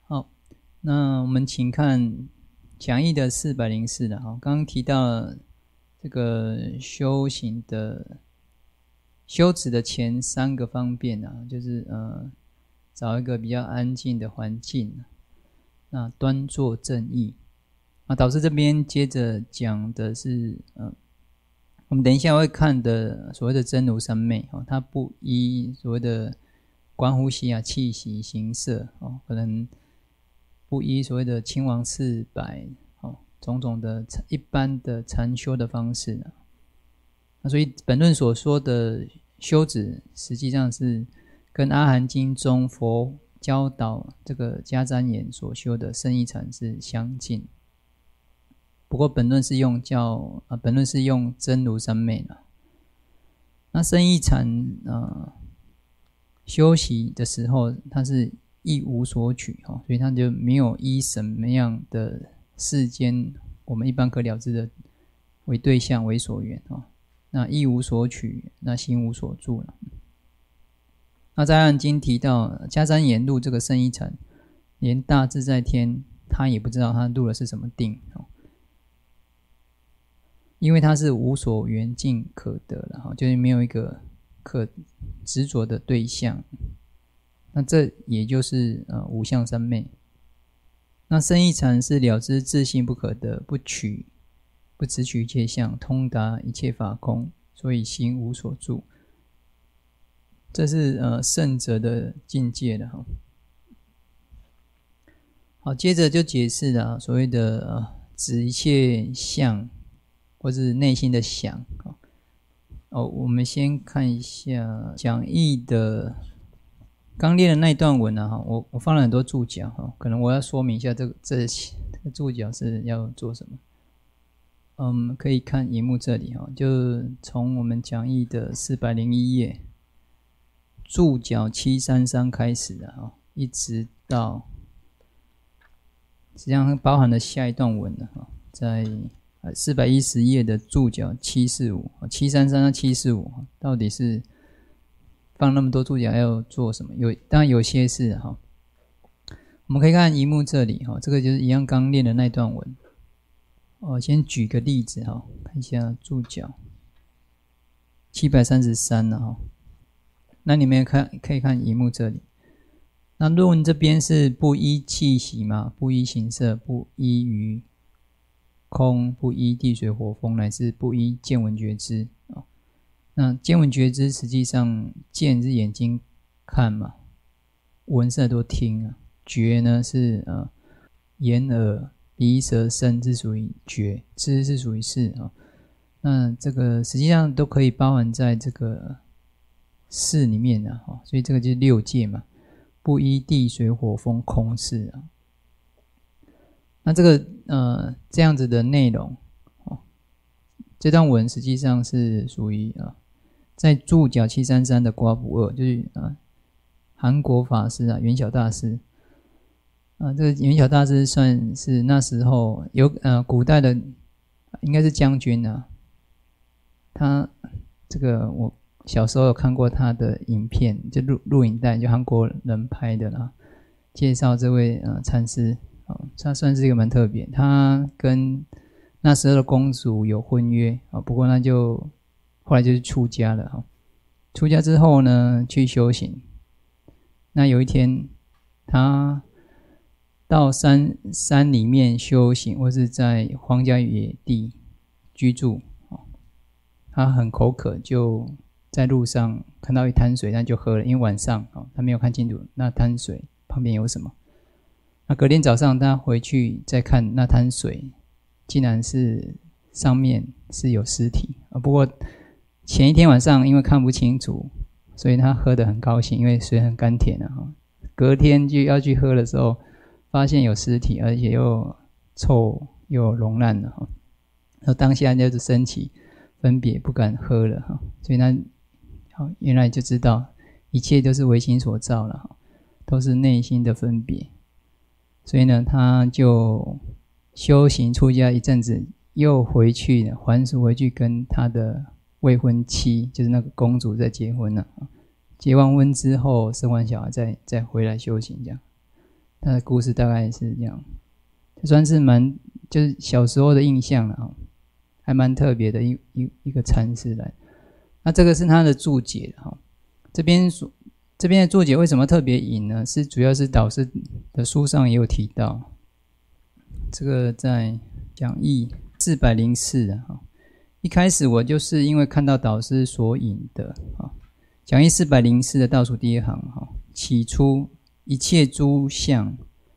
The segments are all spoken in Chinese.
好，那我们请看讲义的404的哈，刚刚提到了这个修行的修持的前3个方便啊，就是找一个比较安静的环境，那端坐正意。那导师这边接着讲的是我们等一下会看的所谓的真如三昧，它不依所谓的观呼吸啊、气息、形色，可能不依所谓的青黄赤白，种种的一般的禅修的方式。那所以本论所说的修止，实际上是跟阿含经中佛教导这个迦旃延所修的圣意禅是相近。不过本论是用真如三昧的。那圣意禅修习的时候，它是一无所取，所以它就没有依什么样的世间我们一般可了知的为对象为所缘，那一无所取，那心无所住了。那在阿含经提到迦旃延入这个圣意禅，连大自在天他也不知道他入的是什么定，因为他是无所缘境可得了，就是没有一个可执着的对象。那这也就是无相三昧。那圣意禅是了知自性不可得，不执取一切相，通达一切法空，所以心无所住。这是圣者的境界的哈。好，接着就解释了所谓的指一切相，或是内心的想。我们先看一下讲义的刚练的那一段文啊，我放了很多注脚，可能我要说明一下这个注脚是要做什么。可以看萤幕这里，就从我们讲义的401页注脚733开始的，一直到实际上包含了下一段文的，在410页的注脚745，733到745，到底是放那么多注脚要做什么？当然有些是我们可以看萤幕这里，这个就是一样刚练的那段文。先举个例子，看一下注脚733了，那你们可以看萤幕这里。那论文这边是不依气息嘛，不依形色，不依于空，不依地水火风，乃至不依见闻觉知。那见闻觉知实际上见是眼睛看嘛，闻是耳朵听啊，觉呢是眼耳鼻舌身是属于觉，知是属于识。那这个实际上都可以包含在这个识里面的，所以这个就是六界嘛，不依地水火风空识啊。那这个这样子的内容，这段文实际上是属于在注脚733的刮补2，就是韩国法师元晓大师。这个元晓大师算是那时候有古代的应该是将军啊。他这个我小时候有看过他的影片，就录影带，就韩国人拍的啦，介绍这位禅师。他算是一个蛮特别，他跟那时候的公主有婚约，不过那就后来就是出家了。出家之后呢，去修行。那有一天他到山里面修行，或是在荒郊野地居住，他很口渴，就在路上看到一滩水，他就喝了，因为晚上他没有看清楚那滩水旁边有什么。那隔天早上他回去再看那滩水，竟然是上面是有尸体。不过前一天晚上因为看不清楚，所以他喝得很高兴，因为水很甘甜隔天就要去喝的时候，发现有尸体，而且又臭又溶烂了。当下就是生起分别，不敢喝了。所以他原来就知道一切都是唯心所造了，都是内心的分别。所以呢，他就修行出家一阵子，又回去还俗回去跟他的未婚妻，就是那个公主在结婚了。结完婚之后生完小孩再回来修行这样。 他的故事大概是这样，算是就是小时候的印象了，还蛮特别的一个禅师来。那这个是他的注解哈，这边的注解为什么特别引呢？是主要是导师的书上也有提到，这个在讲义404啊。一开始我就是因为看到导师所引的啊，讲义404的倒数第一行哈，起初一切诸相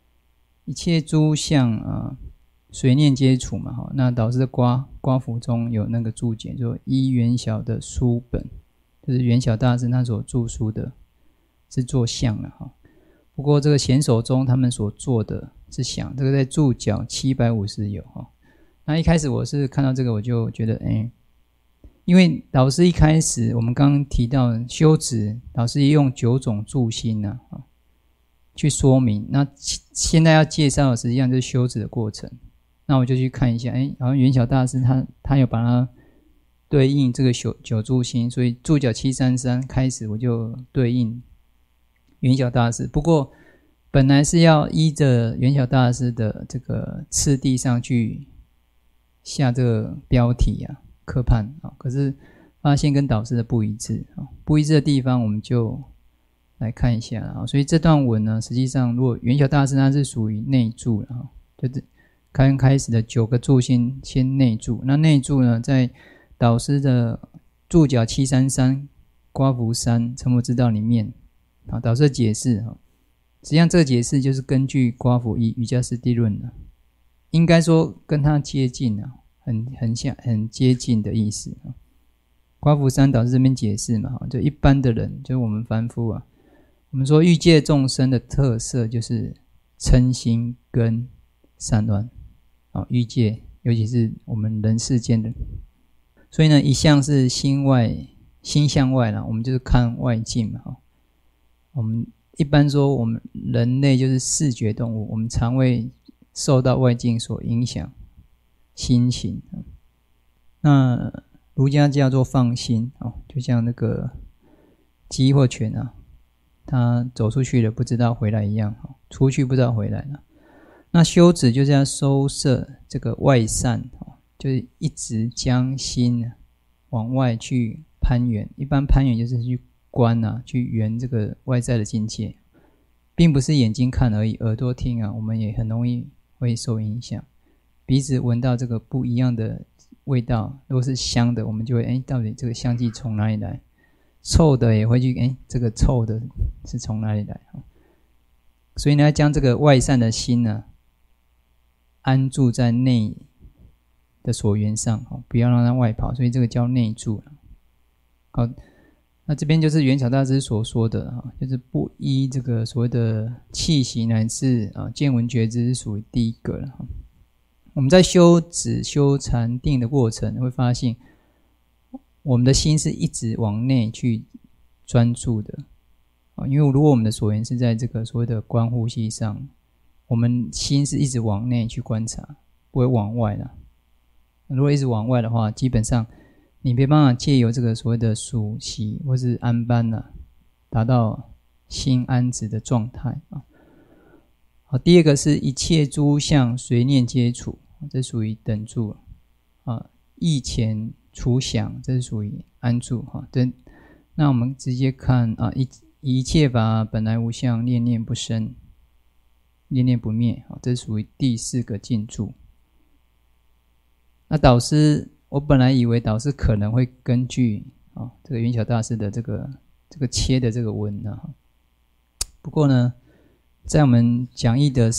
随念皆处嘛哈。那导师的刮符中有那个注解，就依元晓的书本，就是元晓大师他所著书的是做相了哈。不过这个显手中他们所做的是想，这个在注脚750有哈。那一开始我是看到这个我就觉得因为导师一开始我们刚刚提到修止，导师也用9种助心去说明。那现在要介绍的实际上就是修止的过程。那我就去看一下，好像元晓大师他有把它对应这个9助心，所以注脚733开始我就对应元晓大师。不过本来是要依着元晓大师的这个次第上去下这个标题科判可是发现跟导师的不一致不一致的地方我们就来看一下所以这段文呢，实际上如果元晓大师他是属于内注就是刚开始的9个助心先内注，那内注呢在导师的注脚733刮符3成佛之道里面导师的解释实际上这个解释就是根据刮符1瑜伽师地论应该说跟他接近很接近的意思刮符3导师这边解释嘛就一般的人，就是我们凡夫我们说欲界众生的特色就是嗔心跟散乱欲界尤其是我们人世间的，所以呢一向是心向外我们就是看外境嘛我们一般说我们人类就是视觉动物，我们常会受到外境所影响心情。那儒家叫做放心就像那个鸡或犬它走出去了不知道回来一样出去不知道回来了。那修止就是要收摄这个外散就是一直将心往外去攀缘，一般攀缘就是去观去缘这个外在的境界，并不是眼睛看而已，耳朵听我们也很容易会受影响。鼻子闻到这个不一样的味道，如果是香的我们就会到底这个香气从哪里来，臭的也会去这个臭的是从哪里来所以呢要将这个外散的心安住在内的所缘上不要让它外跑，所以这个叫内住好，那这边就是元晓大师所说的就是不依这个所谓的气息乃至见闻觉知是属于第一个了我们在修止修禅定的过程会发现我们的心是一直往内去专注的因为如果我们的所缘是在这个所谓的观呼吸上，我们心是一直往内去观察，不会往外的。如果一直往外的话，基本上你没办法借由这个所谓的数息或是安般达到心安止的状态好，第二个是一切诸相随念皆处，这属于等住意前除想，这是属于安住那我们直接看一切法本来无相，念念不生，念念不灭这是属于第4个静住。那导师我本来以为导师可能会根据这个元晓大师的这个切的这个文不过呢在我们讲义的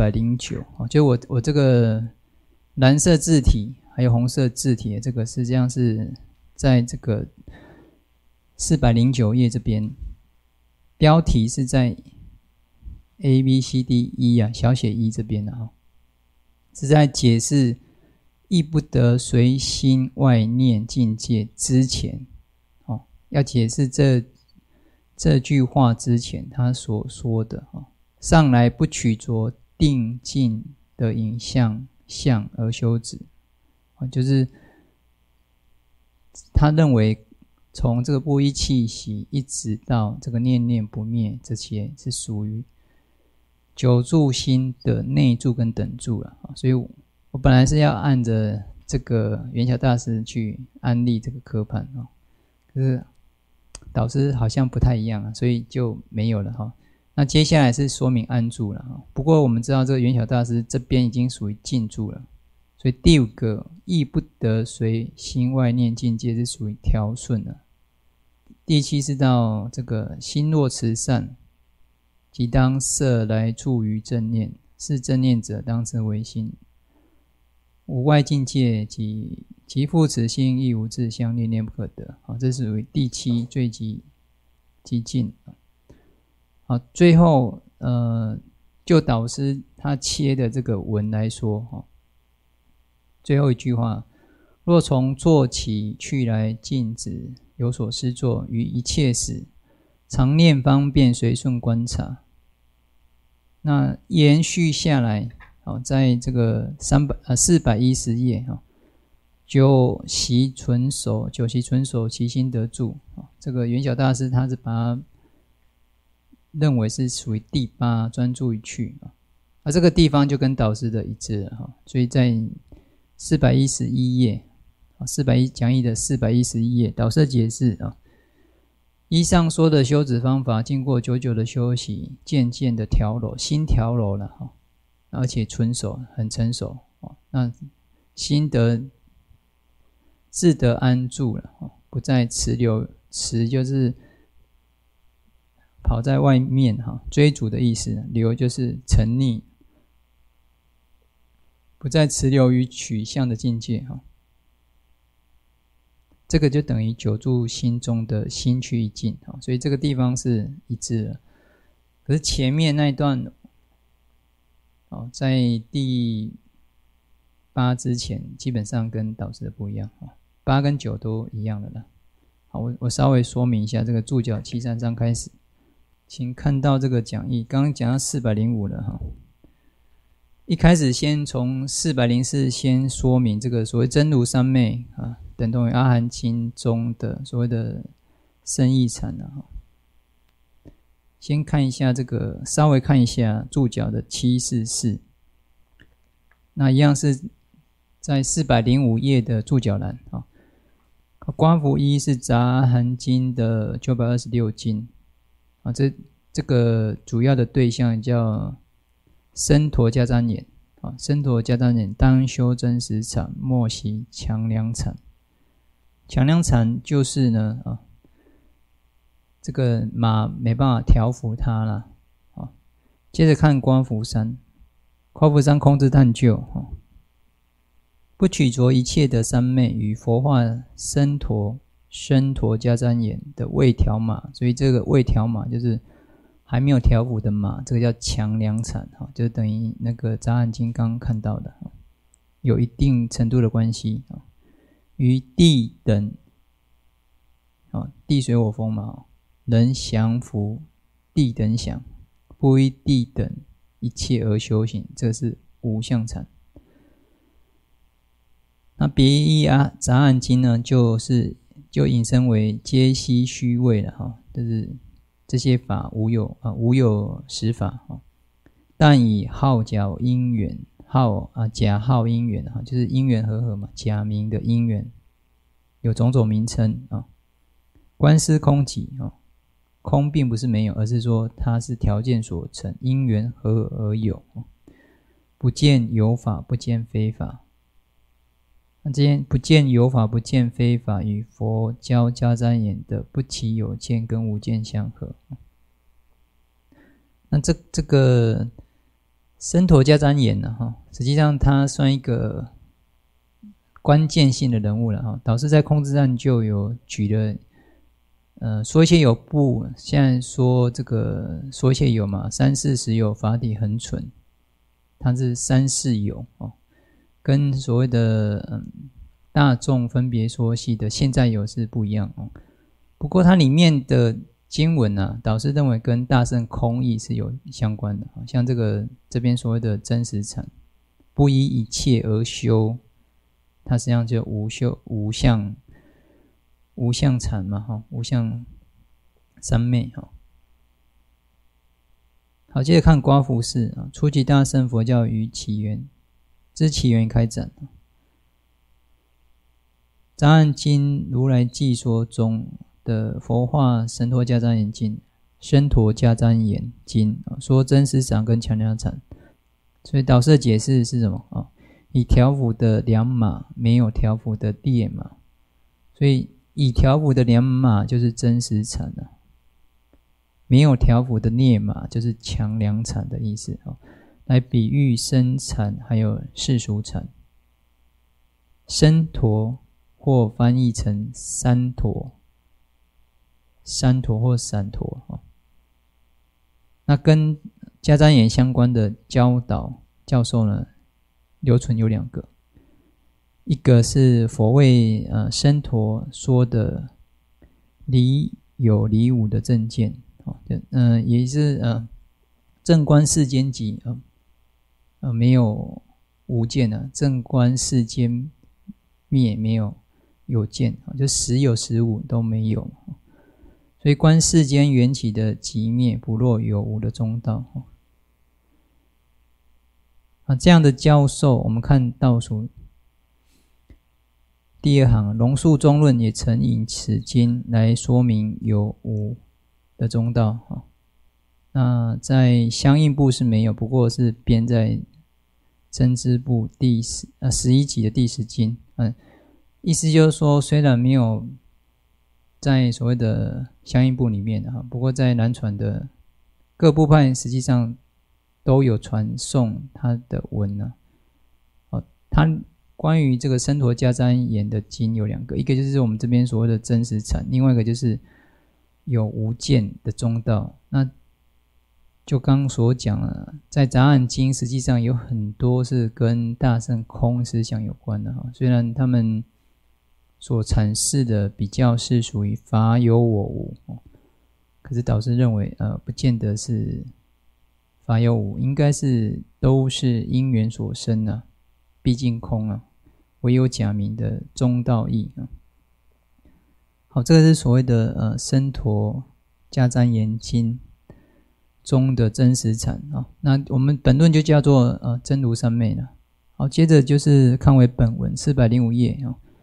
409就我这个蓝色字体还有红色字体的这个实际上是在这个409页这边，标题是在 ABCD1 小写1这边是在解释亦不得随心外念境界之前要解释这句话之前他所说的上来不取着定境的影像相而修止就是他认为从这个不依气息一直到这个念念不灭，这些是属于九住心的内住跟等住了，所以我本来是要按着这个圆晓大师去安利这个科判，可是导师好像不太一样，所以就没有了。那接下来是说明安住了，不过我们知道这个圆晓大师这边已经属于静住了，所以第五个亦不得随心外念境界是属于调顺了。第七是到这个心若慈善，即当摄来住于正念，是正念者当称为心。无外境界及其复此心亦无自相，念念不可得。这是属于第七最极境。好，最后就导师他切的这个文来说，最后一句话：若从坐起去来静止有所思作，于一切时常念方便随顺观察。那延续下来，在这个410页，九习纯熟其心得住。这个圆晓大师他是把它认为是属于第8专注于去，这个地方就跟导师的一致了，所以在411页411讲义的411页，导师解释依上说的修止方法，经过久久的修习，渐渐的调柔，心调柔了，而且纯熟，很成熟，那心得自得安住了，不再驰流，驰就是跑在外面，追逐的意思，流就是沉溺，不再驰流于取向的境界，这个就等于久住心中的心去一境，所以这个地方是一致了。可是前面那一段，在第8之前基本上跟导师的不一样，8跟9都一样的了。好，我稍微说明一下这个注脚733章开始，请看到这个讲义，刚刚讲到405了一开始先从404先说明这个所谓真如三昧等同于阿含经中的所谓的生意禅先看一下这个，稍微看一下注脚的744，那一样是在405页的注脚栏观符一是杂阿含经的926经这个主要的对象叫身陀迦旃延身陀迦旃延当修真实禅，莫习强梁禅。强梁禅就是呢这个马没办法调伏它了接着看观符三，观符三空自探究不取着一切的三昧与佛化身陀迦旃延的未调马，所以这个未调马就是还没有调伏的马，这个叫强梁禅就等于那个杂含经刚看到的有一定程度的关系于地等地水火风嘛能降伏地等想，不依地等一切而修行，这是无相禅。那别义杂含经呢，就引申为皆悉虚位了就是这些法无有实法但以号角因缘假号因缘就是因缘和嘛，假名的因缘有种种名称观思空寂空并不是没有，而是说它是条件所成，因缘合而有不见有法，不见非法。那这些不见有法，不见非法，与佛教迦旃延的不起有见跟无见相合。那这个身陀迦旃延呢实际上他算一个关键性的人物了导师在空自探究有举了说一些有部，现在说这个说一些有嘛，三世实有法体恒存，它是三世有跟所谓的大众分别说系的现在有是不一样不过它里面的经文导师认为跟大乘空义是有相关的像这边所谓的真实禅，不依一切而修，它实际上就无相禅嘛无相三昧好，接着看刮胡式啊，初级大乘佛教与起源，知起源开展。杂案经如来记说中的佛化神陀迦旃延经，身陀迦旃延经说真实禅跟强量禅，所以导师的解释是什么？以调伏的两马，没有调伏的烈马，所以以调伏的两马就是真实禅没有调伏的烈马就是强量禅的意思来比喻身禅还有世俗禅。身陀或翻译成三陀，三陀或散陀那跟迦旃延相关的教导教授呢，留存有2个，一个是佛为身陀说的离有离无的正见也是正观世间即没有无见正观世间灭没有有见，就实有实无都没有，所以观世间缘起的即灭不落有无的中道这样的教授，我们看倒数第2行，龙树中论也曾引此经来说明有无的中道那在相应部是没有，不过是编在增支部第11集的第10经意思就是说，虽然没有在所谓的相应部里面不过在南传的各部派实际上都有传颂他的文他关于这个身陀迦旃延的经有2个，一个就是我们这边所谓的真实禅，另外一个就是有无见的中道。那就刚刚所讲了，在杂案经实际上有很多是跟大乘空思想有关的虽然他们所阐释的比较是属于法有我无可是导师认为不见得是法有无，应该是都是因缘所生毕竟空唯有假名的中道义好，这个是所谓的身陀迦旃延经中的真实禅那我们本论就叫做真如三昧了。好，接着就是看为本文405页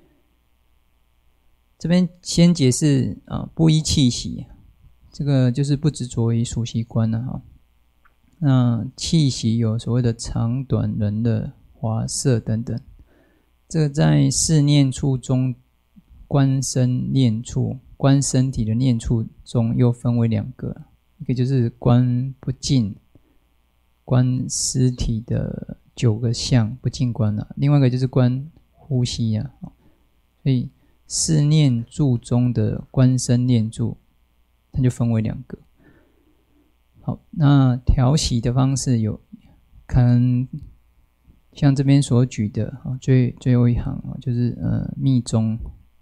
这边先解释不依气息，这个就是不执着于属息观那气息有所谓的长短人的华色等等，这个在四念处中观身念处，观身体的念处中又分为2个，一个就是观不净，观尸体的9个相不净观另外一个就是观呼吸所以四念处中的观身念处它就分为2个。好，那调息的方式有可能像这边所举的最后一行就是密宗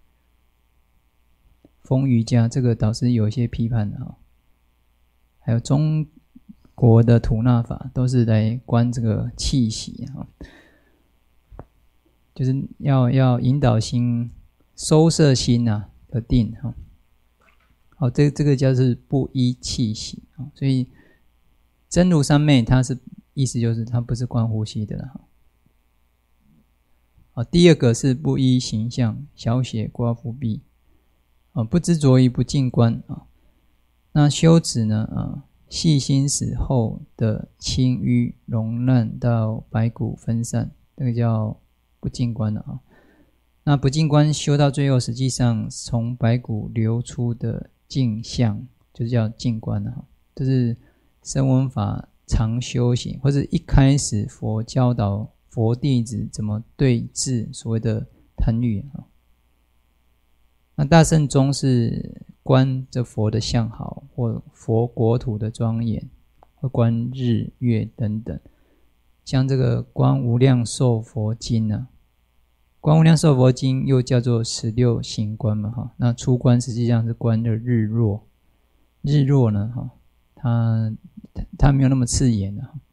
风瑜伽，这个导师有一些批判的还有中国的吐纳法都是来观这个气息就是要引导心收摄心的定好，这个叫是不依气息所以真如三昧它是意思就是它不是观呼吸的好，第2个是不依形象，小写刮伏壁不执着于不净观那修止呢细心使后的清淤溶烂到白骨分散，这个叫不净观那不净观修到最后，实际上从白骨流出的净相就是叫净观这是声闻法常修行，或者一开始佛教导佛弟子怎么对治所谓的贪欲那大乘宗是观这佛的相好，或佛国土的庄严，或观日月等等，像这个观无量寿佛经观无量寿佛经又叫做16行观嘛那初观实际上是观的日落，日落呢它没有那么刺眼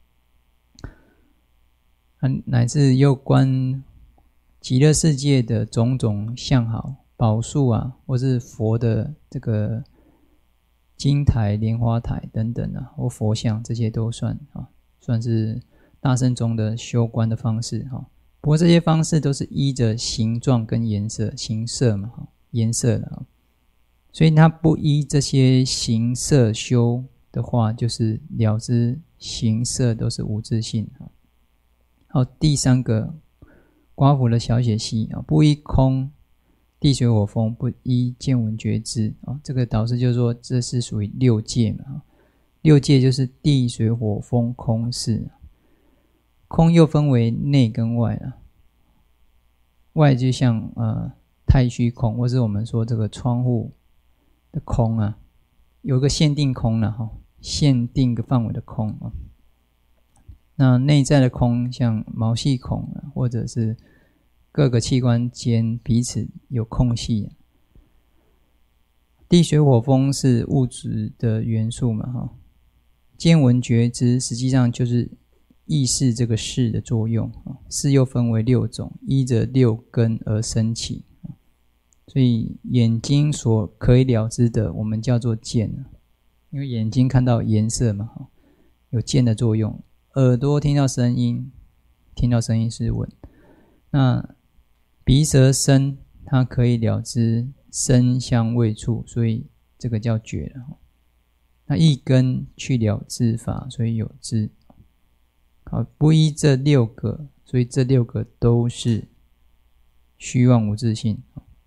乃至又观极乐世界的种种相好宝树或是佛的这个金台、莲花台等等啊，或佛像这些都算啊，算是大乘中的修观的方式哈。不过这些方式都是依着形状跟颜色、形色嘛，颜色的，所以它不依这些形色修的话，就是了知形色都是无自性。好，第三个刮胡的小写系啊，不依空地水火风，不依见闻觉知啊。这个导师就说这是属于六界嘛，六界就是地水火风空四，空又分为内跟外啊。外就像太虚空，或是我们说这个窗户的空啊，有个限定空了哈，限定个范围的空啊。那内在的空，像毛细孔啊，或者是各个器官间彼此有空隙。地水火风是物质的元素嘛哈，见闻觉知实际上就是意识这个识的作用，识又分为六种，依着六根而生起。所以眼睛所可以了知的，我们叫做见，因为眼睛看到颜色嘛，有见的作用。耳朵听到声音，听到声音是闻。那鼻舌身，它可以了知声香味触，所以这个叫觉了。那意根去了知法，所以有知。好，不依这六个，所以这六个都是虚妄无自性。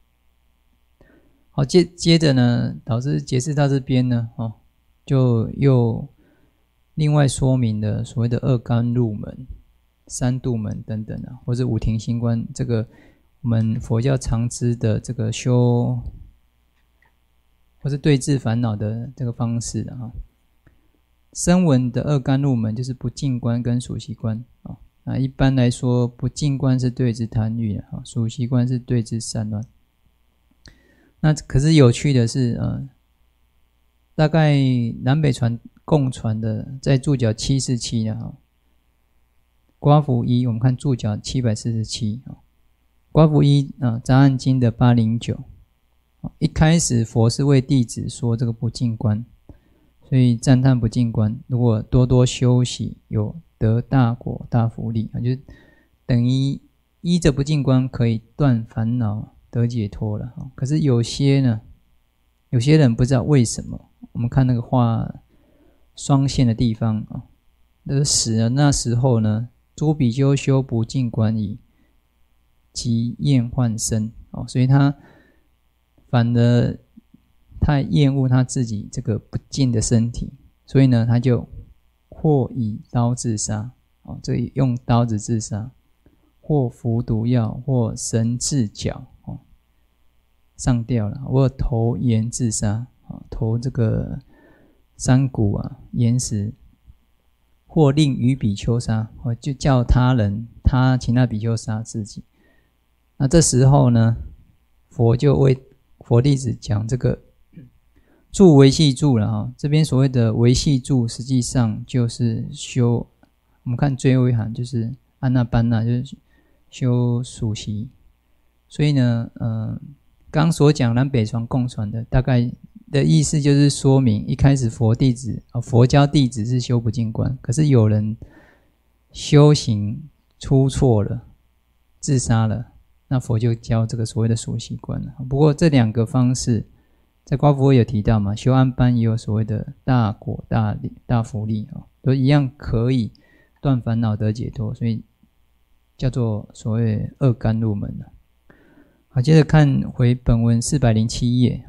好，接着呢，导师解释到这边呢，就又另外说明了所谓的二甘露门、三度门等等啊，或者五停心观，这个我们佛教常知的这个修，或是对治烦恼的这个方式啊。声闻的二甘露门就是不净观跟属习观啊。那一般来说，不净观是对治贪欲的啊，属习观是对治散乱。那可是有趣的是，大概南北传共传的，在注脚747啊，刮胡一，我们看注脚747啊，刮胡一啊，杂案经的809。一开始佛是为弟子说这个不净观。所以赞叹不净观，如果多多修习，有得大果大福利，就是等于依着不净观可以断烦恼得解脱了。可是有些人不知道为什么，我们看那个画双线的地方啊，死了那时候呢，诸比丘修不净观矣，即厌患身，所以他反而太厌恶他自己这个不净的身体，所以呢，他就或以刀自杀，这里用刀子自杀，或服毒药，或绳治脚，上吊了，或投岩自杀，投这个山谷啊、岩石，或令于比丘杀，就叫他其他比丘杀自己。那这时候呢，佛就为佛弟子讲这个住维系住了哈，这边所谓的维系住，实际上就是修。我们看最后一行就是安那班那，就是修属习。所以呢，刚所讲南北传共传的，大概的意思就是说明一开始佛教弟子是修不净观，可是有人修行出错了，自杀了，那佛就教这个所谓的属习观了。不过这两个方式，在刮胡有提到嘛，修安般也有所谓的大果大福利，都一样可以断烦恼得解脱，所以叫做所谓二甘露门。好，接着看回本文407页。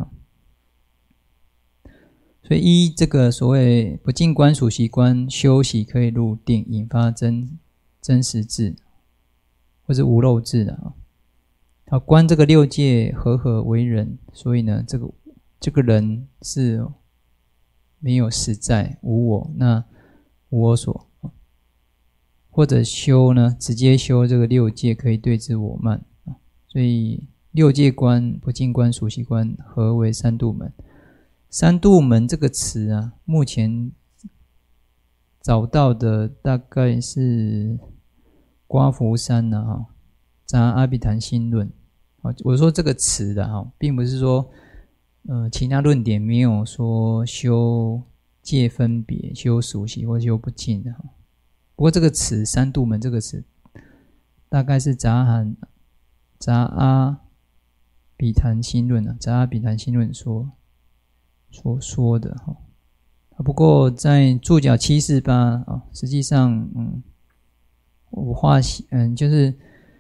所以依这个所谓不净观属习观修习可以入定，引发真实智或是无漏智的。好，观这个六界和为人，所以呢，这个人是没有实在无我，那无我所，或者修呢，直接修这个六界可以对治我慢，所以六界观、不净观、属习观合为三度门。三度门这个词啊，目前找到的大概是刮胡山啊，杂阿毗昙心论。我说这个词的并不是说其他论点没有说修界分别、修属习或修不净的。不过这个词三度门这个词，大概是杂阿比昙心论啊，杂阿比昙心论所说的哈。不过在注脚748啊，实际上我就是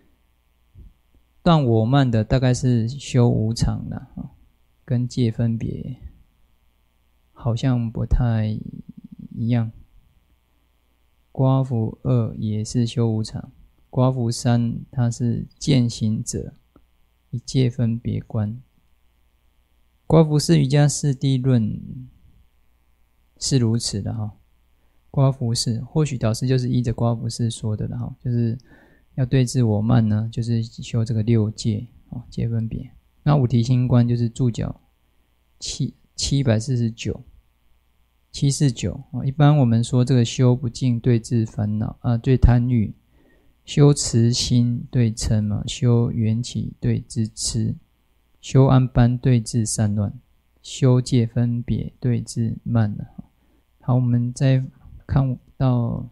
断我慢的大概是修无常的啊，跟界分别好像不太一样。刮符2也是修无常，刮符3它是见行者以界分别观。刮符4瑜伽师地论是如此的哈。刮符4或许导师就是依着刮符4说的了哈，就是要对治我慢呢，就是修这个6界界分别。那五提心观就是注脚749。一般我们说这个修不净对治烦恼对贪欲，修慈心对嗔嘛，修缘起对治痴，修安般对治散乱，修界分别对治慢。好，我们再看到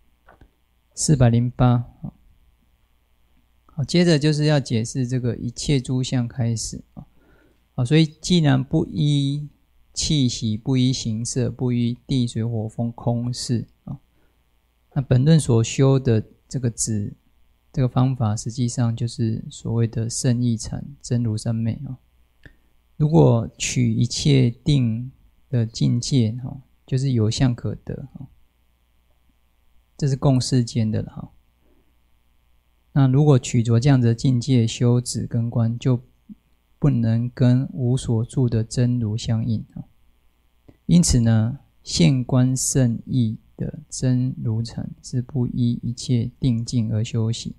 408。好，接着就是要解释这个一切诸相开始所以既然不依气息，不依形色，不依地水火风空识那本论所修的这个方法，实际上就是所谓的圣意禅真如三昧如果取一切定的境界就是有相可得这是共世间的了那如果取着这样的境界修止跟观，就不能跟无所住的真如相应因此呢，现观圣意的真如禅是不依一切定境而修习。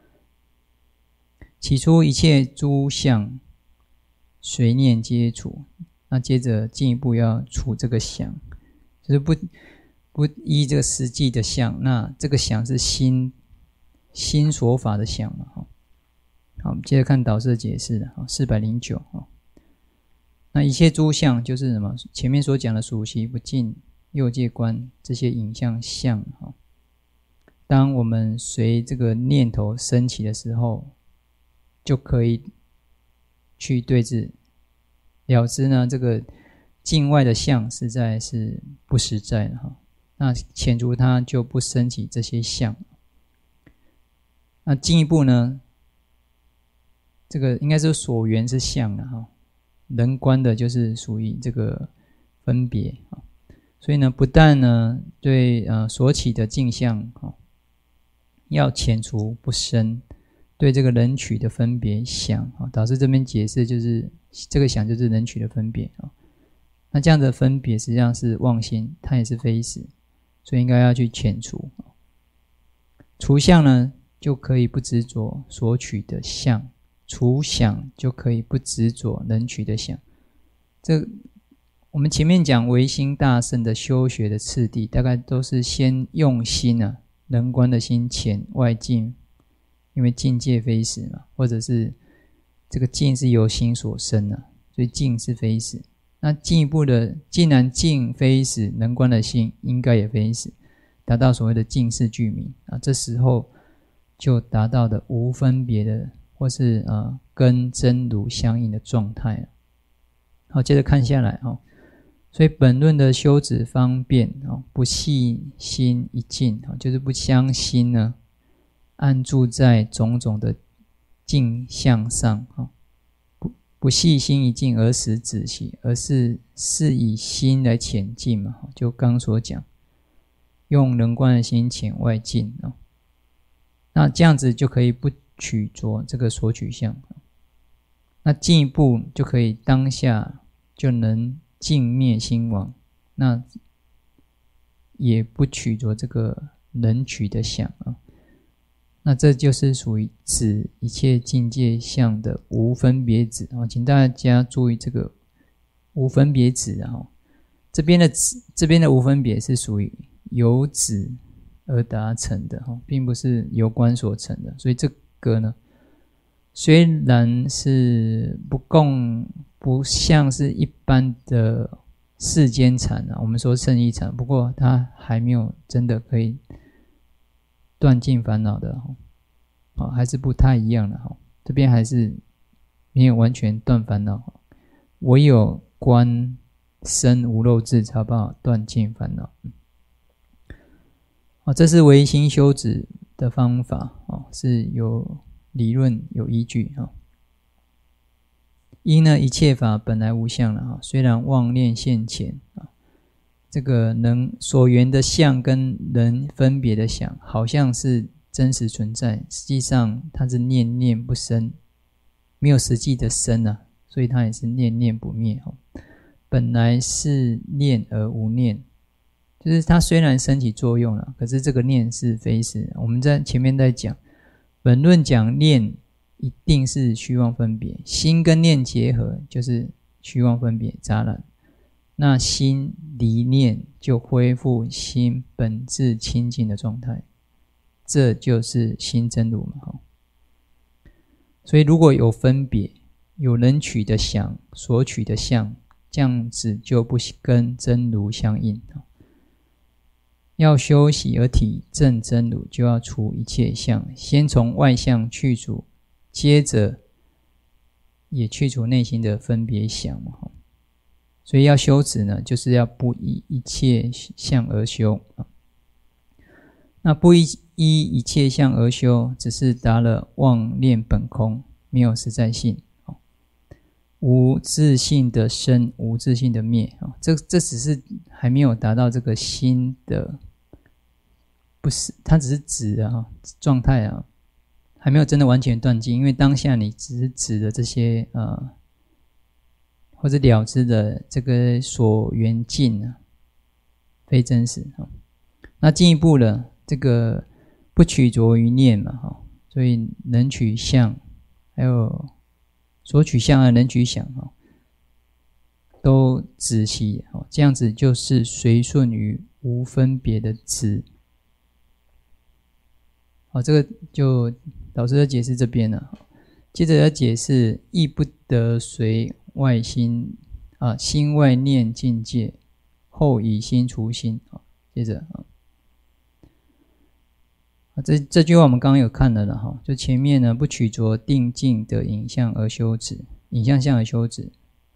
起初一切诸相随念皆除，那接着进一步要除这个想，就是不依这个实际的相，那这个想是心所法的想了好，我们接着看导师的解释409那一切诸相就是什么？前面所讲的属习不净、右界观这些影像相当我们随这个念头升起的时候，就可以去对治了知呢，这个境外的相实在是不实在的那遣除它就不升起这些相。那进一步呢，这个应该是所缘是相的人观的就是属于这个分别所以呢，不但呢对所起的境相要遣除不生，对这个人取的分别想导师这边解释就是这个想就是人取的分别那这样的分别实际上是妄心，它也是非实，所以应该要去遣除。除相呢，就可以不执着所取的相。除想就可以不执着能取的想。这我们前面讲唯心大圣的修学的次第，大概都是先用心能观的心遣外境，因为境界非实嘛，或者是这个境是由心所生所以境是非实。那进一步的，既然境非实，能观的心应该也非实，达到所谓的境识具名这时候就达到的无分别的。或是跟真如相应的状态好，接着看下来所以本论的修止方便不系心一境就是不将心呢安住在种种的境相上不系心一境而使止息，而是以心来遣境嘛，就刚所讲用能观的心遣外境那这样子就可以不取着这个所取相，那进一步就可以当下就能净灭心王，那也不取着这个能取的想那这就是属于指一切境界相的无分别止请大家注意这个无分别止这边的无分别是属于由止而达成的并不是由观所成的，所以这个呢，虽然是不不像是一般的世间禅我们说圣意禅，不过它还没有真的可以断尽烦恼的还是不太一样的这边还是没有完全断烦恼，唯有观身无漏智才有办法断尽烦恼。这是唯心修止的方法是有理论有依据因呢一切法本来无相了虽然妄念现前这个能所缘的相跟人分别的想好像是真实存在，实际上它是念念不生，没有实际的生所以它也是念念不灭本来是念而无念，就是它虽然升起作用了，可是这个念是非是。我们在前面在讲本论讲念一定是虚妄分别，心跟念结合就是虚妄分别杂染，那心离念就恢复心本质清净的状态，这就是心真如嘛。所以如果有分别，有人取的想，所取的相，这样子就不跟真如相应。要修习而体证真如，就要除一切相，先从外相去除，接着也去除内心的分别想嘛。所以要修止呢，就是要不依一切相而修。那不依一切相而修，只是达了妄念本空，没有实在性。无自性的生，无自性的灭，这只是还没有达到这个心的，不是，它只是止状态还没有真的完全断尽，因为当下你只是指的这些或者了知的这个所缘境非真实那进一步了，这个不取着于念嘛所以能取相，还有所取相能取想都止息这样子就是随顺于无分别的止。这个就老师的解释这边了。接着要解释亦不得随外心心外念境界，后以心除心。接着这句话我们刚刚有看了哈，就前面呢不取着定境的影像而修止，影像相而修止，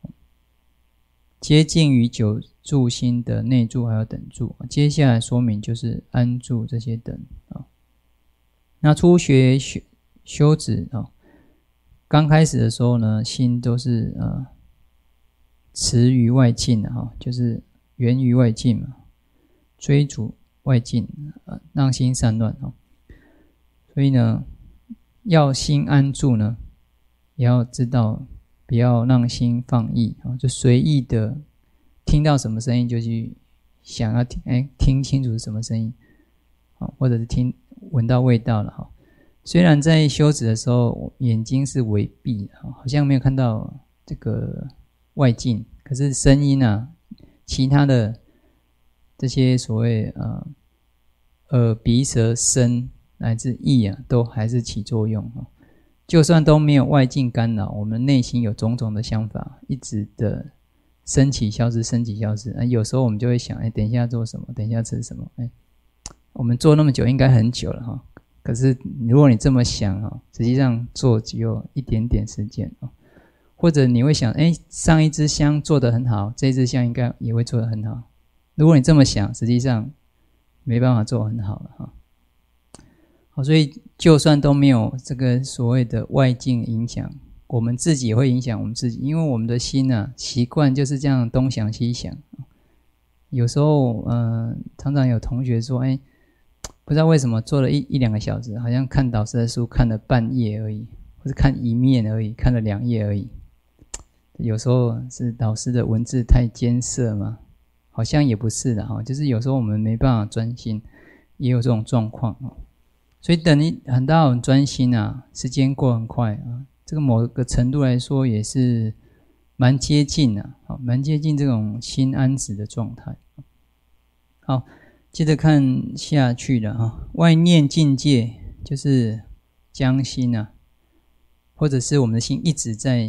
接近于九住心的内住还有等住，接下来说明就是安住这些等那初学修止刚开始的时候呢，心都是驰于外境就是源于外境嘛，追逐外境让心散乱所以呢要心安住呢，也要知道不要让心放逸就随意的听到什么声音就去想要听清楚是什么声音或者是闻到味道了虽然在修止的时候眼睛是微闭好像没有看到这个外境，可是声音其他的这些所谓耳鼻舌身乃至意都还是起作用就算都没有外境干扰，我们内心有种种的想法一直的升起消失升起消失有时候我们就会想等一下做什么，等一下吃什么我们做那么久应该很久了可是如果你这么想实际上做只有一点点时间或者你会想上一支香做得很好，这一支香应该也会做得很好，如果你这么想实际上没办法做很好了所以就算都没有这个所谓的外境影响，我们自己也会影响我们自己，因为我们的心习惯就是这样东想西想有时候常常有同学说不知道为什么做了一两个小时，好像看导师的书看了半页而已，或者看一面而已，看了2页而已，有时候是导师的文字太艰涩吗？好像也不是的就是有时候我们没办法专心，也有这种状况所以等你很大很专心时间过很快这个某个程度来说也是蛮接近蛮接近这种心安止的状态。好，接着看下去了外念境界就是将心或者是我们的心一直在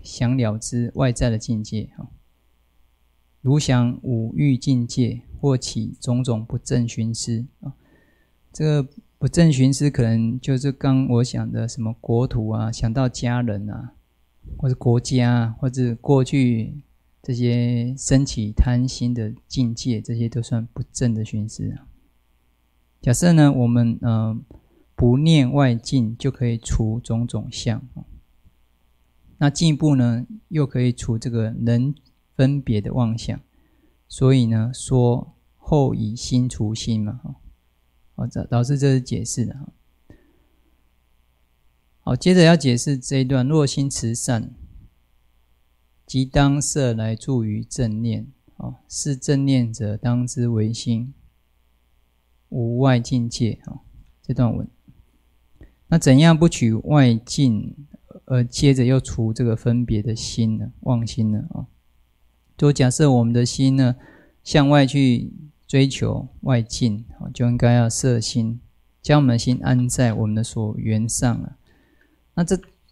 想了知外在的境界，如想五欲境界，或起种种不正寻思。这个不正寻思可能就是刚我想的什么国土啊，想到家人啊，或者国家啊，或者过去这些升起贪心的境界，这些都算不正的寻思啊。假设呢，我们不念外境，就可以除种种相。那进一步呢，又可以除这个能分别的妄想。所以呢，说后以心除心嘛。导师这是解释的。好，接着要解释这一段：若心持善，即当摄来助于正念。是正念者，当知为心，无外境界。这段文，那怎样不取外境，而接着又除这个分别的心呢？妄心呢？就假设我们的心呢，向外去追求外境，就应该要摄心，将我们的心安在我们的所缘上了。那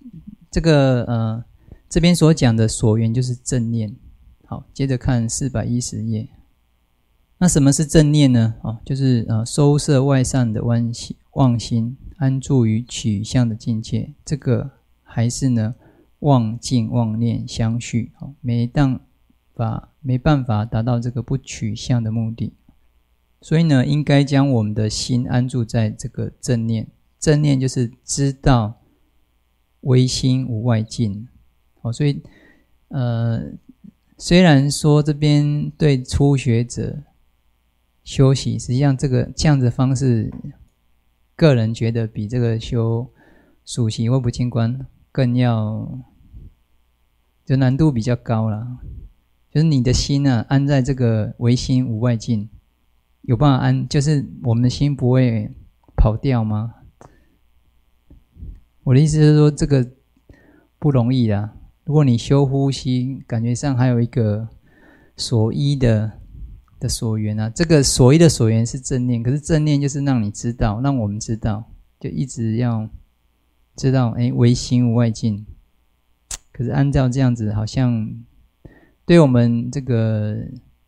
这边所讲的所缘就是正念。好，接着看410页。那什么是正念呢？就是收摄外散的妄心，安住于取向的境界。这个还是呢妄境妄念相续，没办法达到这个不取向的目的。所以呢，应该将我们的心安住在这个正念。正念就是知道唯心无外境。所以虽然说这边对初学者修习，实际上这样子的方式，个人觉得比这个修属习或不净观更就难度比较高啦。就是你的心啊，安在这个唯心无外境，有办法安，就是我们的心不会跑掉吗？我的意思是说，这个不容易啦。如果你修呼吸，感觉上还有一个所依的所缘啊，这个所依的所缘是正念，可是正念就是让你知道，让我们知道，就一直要知道，唯心无外境。可是按照这样子，好像对我们这个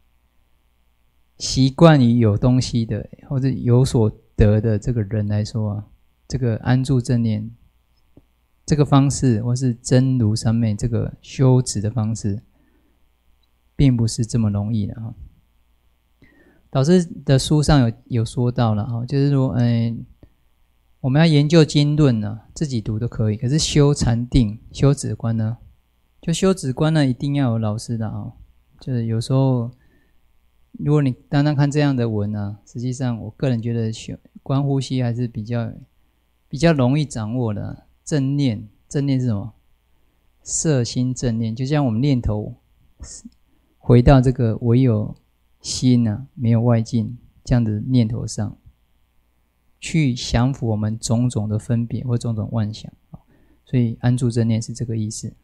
习惯于有东西的，或者有所得的这个人来说啊，这个安住正念这个方式，或是真如三昧这个修持的方式，并不是这么容易的哈。导师的书上有说到了哈，就是说，我们要研究经论呢，自己读都可以。可是修禅定、修止观呢，就修止观呢，一定要有老师的啊。就是有时候，如果你单单看这样的文啊，实际上我个人觉得观呼吸还是比较容易掌握的。正念是什么？摄心正念，就像我们念头回到这个唯有心啊，没有外境这样的念头上，去降服我们种种的分别或种种妄想。所以安住正念是这个意思。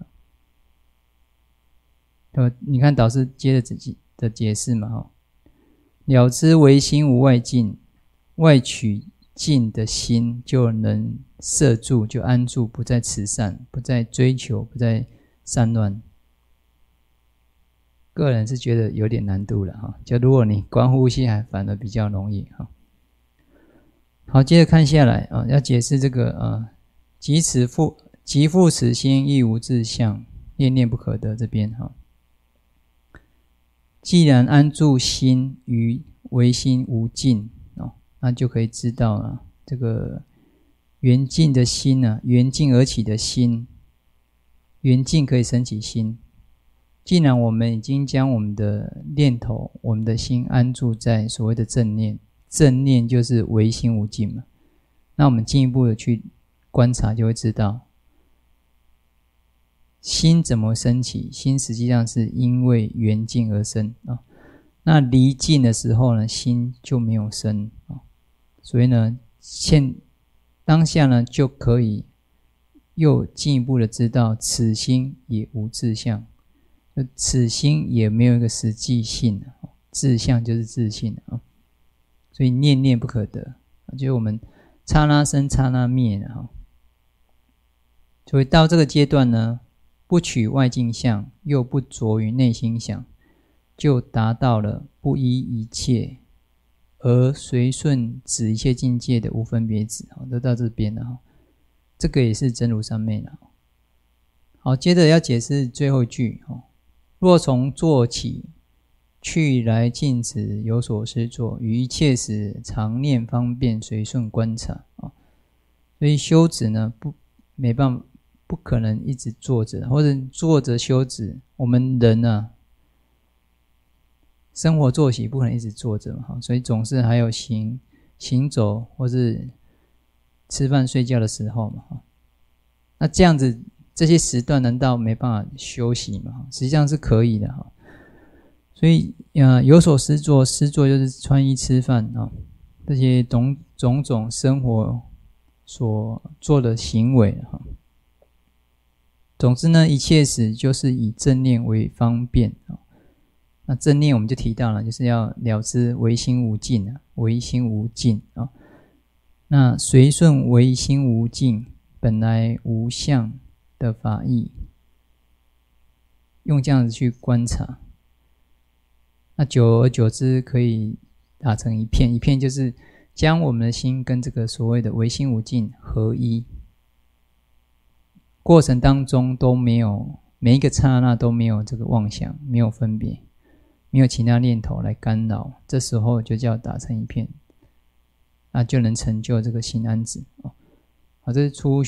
你看导师接着的解释嘛，了知唯心无外境，外取境的心就能摄住，就安住，不再慈善，不再追求，不再散乱。个人是觉得有点难度了哈，就如果你观呼吸还反而比较容易哈。好，接着看下来啊，要解释这个即复此心亦无自相，念念不可得这边哈。既然安住心于唯心无境，那就可以知道了，这个缘境的心啊，缘境而起的心，缘境可以生起心。既然我们已经将我们的念头、我们的心安住在所谓的正念，正念就是唯心无境嘛，那我们进一步的去观察，就会知道心怎么生起。心实际上是因为缘境而生啊。那离境的时候呢，心就没有生啊。所以呢，当下呢，就可以又进一步的知道，此心也无自相，就此心也没有一个实际性，自相就是自性啊。所以念念不可得，就是我们刹那生刹那灭的哈。所以到这个阶段呢， 不取外境相，又不着于内心想，就达到了不依一切而随顺止一切境界的无分别止。都到这边了，这个也是真如三昧了。好，接着要解释最后一句，若从坐起，去来尽止有所施作，于一切时常念方便随顺观察。所以修止呢，没办法，不可能一直坐着，或者坐着修止。我们人啊，生活作息不可能一直坐着嘛，所以总是还有行走或是吃饭睡觉的时候嘛。那这样子这些时段难道没办法休息吗？实际上是可以的。所以有所施作，施作就是穿衣吃饭这些种种生活所做的行为。总之呢，一切时就是以正念为方便。那正念我们就提到了，就是要了知唯心无尽，唯心无尽。那随顺唯心无尽本来无相的法义，用这样子去观察，那久而久之可以打成一片。一片就是将我们的心跟这个所谓的唯心无尽合一，过程当中都没有，每一个刹那都没有这个妄想，没有分别，没有其他念头来干扰，这时候就叫打成一片，那就能成就这个心安止。好，这是初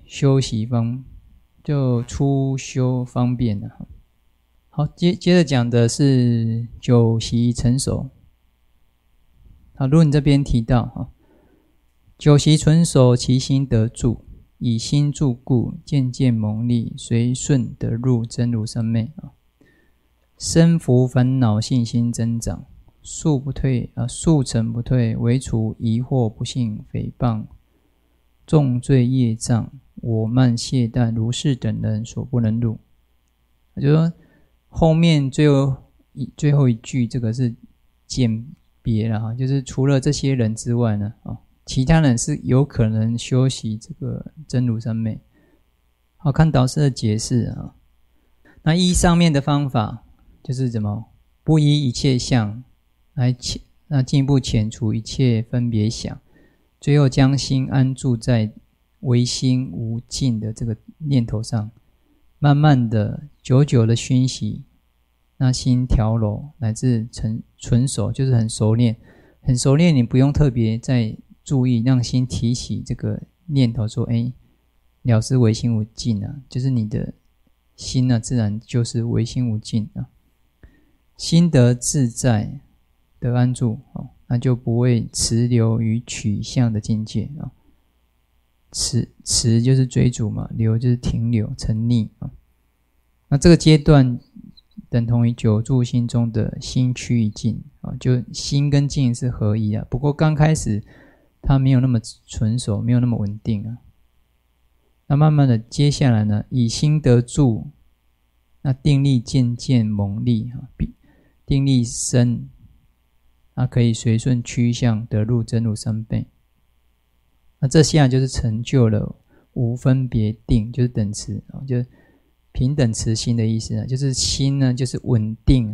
修方便了。好，接着讲的是九习成熟。好，如你这边提到九习纯熟，其心得住，以心住故，渐渐蒙利，随顺得入真如三昧。身伏烦恼，信心增长，速成不退，唯除疑惑、不信、诽谤、重罪业障、我慢懈怠、如是等人所不能入。就是说后面最后一句，这个是简别了，就是除了这些人之外呢，其他人是有可能修习这个真如三昧。好，看导师的解释那依上面的方法，就是怎么不依一切相来那进一步遣除一切分别想，最后将心安住在唯心无尽的这个念头上，慢慢的久久的熏习，那心调柔乃至纯熟，就是很熟练。你不用特别再注意让心提起这个念头说了知唯心无尽就是你的心自然就是唯心无尽心得自在得安住那就不会持流于取向的境界持就是追逐嘛，流就是停留沉溺那这个阶段等同于久住心中的心趋一境就心跟境是合一不过刚开始它没有那么纯熟，没有那么稳定那慢慢的接下来呢，以心得住，那定力渐渐蒙利定力深，那可以随顺趋向得入真如三昧。那这下就是成就了无分别定，就是等持就是平等持心的意思就是心呢就是稳定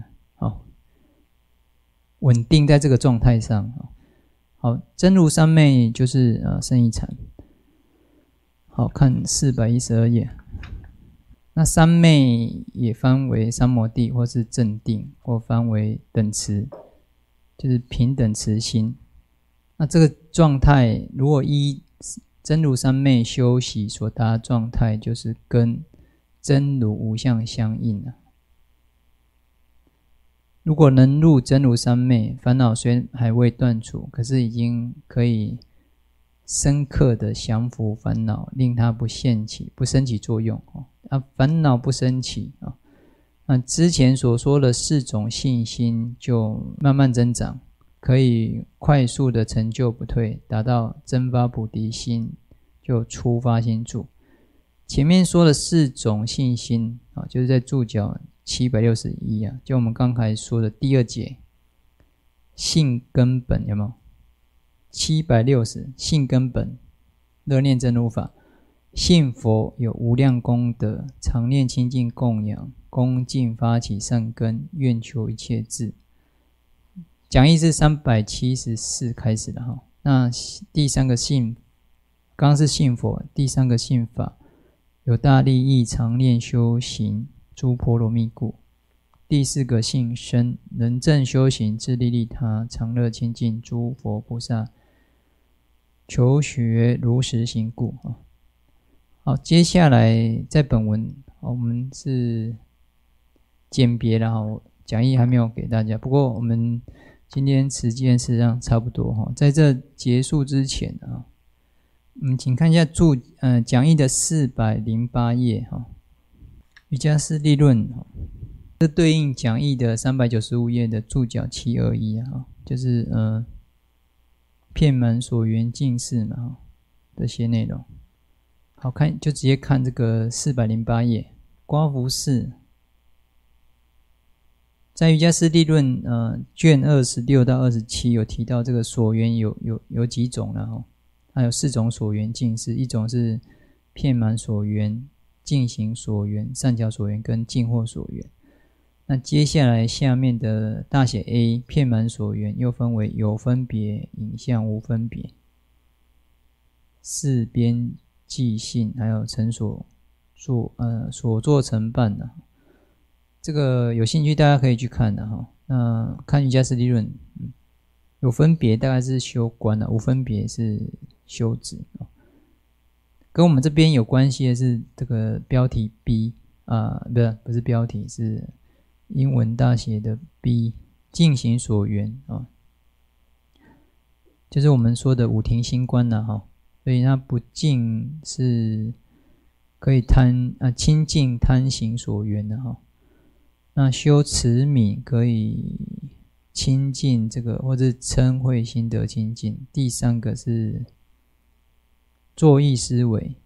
稳定在这个状态上好，真如三昧就是胜义禅。好，看412页。那三昧也翻为三摩地，或是正定，或翻为等持，就是平等持心。那这个状态，如果依真如三昧修习所达的状态，就是跟真如无相相应如果能入真如三昧，烦恼虽还未断除，可是已经可以深刻的降服烦恼，令它不升起作用烦恼不升起那之前所说的4种信心就慢慢增长，可以快速的成就不退，达到真发菩提心，就初发心住。前面说的4种信心就是在注脚761就我们刚才说的第2节性根本，有没有？760性根本乐念真如法， 信佛有无量功德，常念清净供养，恭敬发起善根，愿求一切智。讲义是374开始的哈。那第三个信，刚刚是信佛，第三个信法，有大利益，常念修行诸波罗蜜故。第四个信身，能正修行，自利利他，常乐亲近诸佛菩萨，求学如实行故。好，接下来在本文我们是简别了哈，讲义还没有给大家，不过我们今天时间实际上差不多哈。在这结束之前啊，请看一下讲义的408页哈，瑜伽师地论哈，这对应讲义的395页的注脚721啊，就是遍满所缘尽释嘛这些内容。好看就直接看这个408页，刮胡式。在瑜伽师地论卷26到27有提到这个所缘有几种了哈，还有4种所缘尽释，一种是遍满所缘、净行所缘、善巧所缘跟净惑所缘。那接下来下面的大写 A 遍满所缘又分为有分别、影像、无分别、四边际性，还有成所作成办的。这个有兴趣大家可以去看的哈。那看瑜伽师地论，有分别大概是修观的，无分别是修止。跟我们这边有关系的是这个标题 B 不是标题，是英文大写的 B 净行所缘就是我们说的五停心观哈。所以它不净是可以清净贪行所缘的哈。那修慈悯可以清净这个，或者嗔恚心得清净。第三个是作意思维，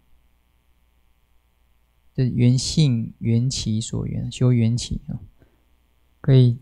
这缘性缘起所缘，修缘起可以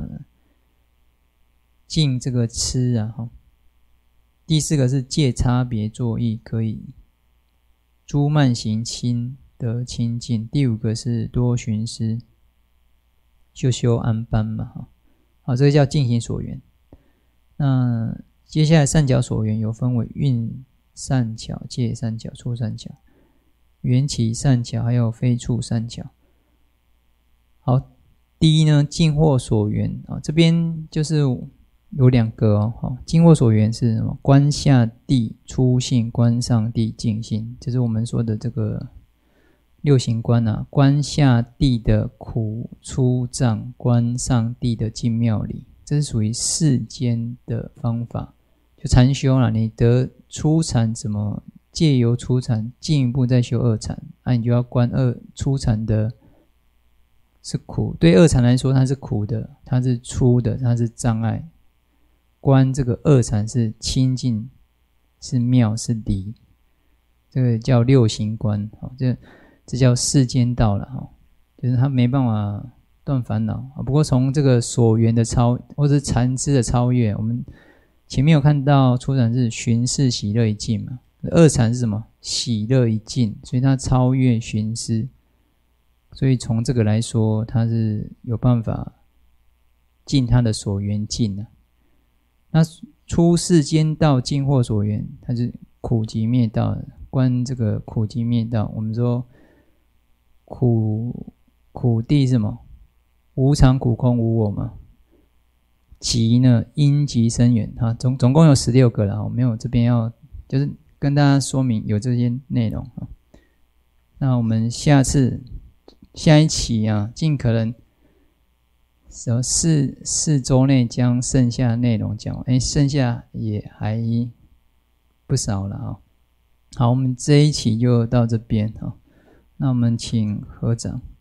净这个痴第四个是借差别作意，可以诸慢行轻得清净。第五个是多寻思，就修安般嘛好，这个叫净行所缘。那接下来善巧所缘有分为运善巧、界善巧、处善巧、缘起善巧，还有非处善巧。好，第一呢，净惑所缘这边就是有2个净惑所缘是什么？观下地初性，观上地净性，就是我们说的这个六行观观下地的苦出障，观上地的净妙理，这是属于世间的方法。就禅修你得初禅，怎么借由初禅进一步再修二禅你就要观初禅的是苦，对二禅来说它是苦的，它是粗的，它是障碍。观这个二禅是清净，是妙，是离，这个叫六行观这叫世间道了就是他没办法断烦恼不过从这个所缘的或者禅知的超越，我们前面有看到初禅是寻思喜乐一境嘛，二禅是什么？喜乐一境，所以它超越寻思，所以从这个来说，它是有办法尽它的所缘尽那出世间道尽惑所缘，它是苦集灭道，观这个苦集灭道。我们说苦地是什么？无常苦空无我嘛。集呢，因集生缘总共有16个了，我没有这边就是跟大家说明有这些内容那我们下一期尽可能4周内将剩下的内容讲完，剩下也还不少了好，我们这一期就到这边那我们请合掌。